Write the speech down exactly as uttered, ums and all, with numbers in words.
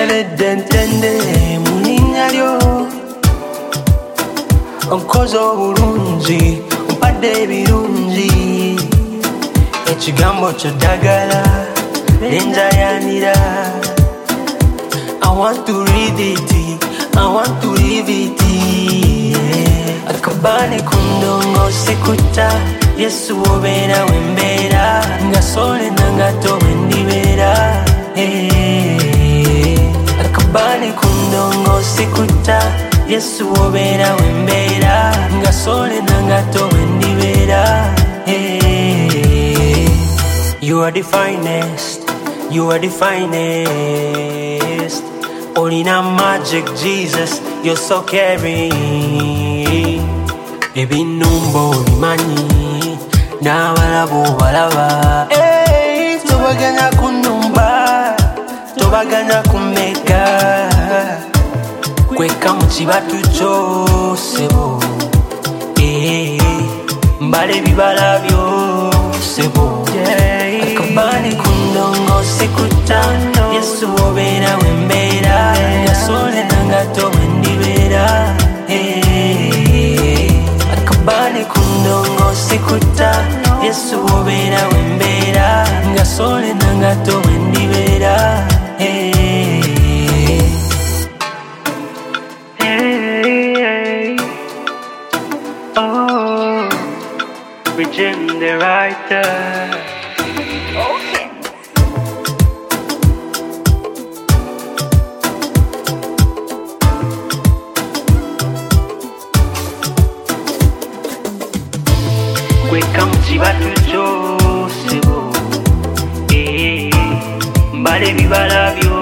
Nsemeredde ntende mu linnya lyo, onkoze obulungi, ompadde ebirungi, ekigambo kyo ddagala lenjayanira. I want to read it, I want to live it, yeah. Akabani kundongo sikuta, Yesu obeera wembeera, nga sole nangato wendibeera, hey. Akabani kundongo sikuta, Yesu obeera wembeera, nga sole nangato wendibeera, hey. You are the finest, you are the finest. Olina magic, Jesus, you're so caring. Ebinumba obimanyi, n'abalabo balaba. Hey, tobaganya kunumba, tobaganya kumeka, kweka mu kibatu kyo sebo. Hey, mbale bibala byo sebo. Akabani kundongo sikuta, Yesu obeera wembeera, nga sole nangato wendibeera, hey. Akabani kundongo sikuta, Yesu obeera wembeera, nga sole nangato wendibeera, hey. Hey, oh, Regine the writer. Okay. Kweka mu kibatu kyo sebo, mbale bibala byo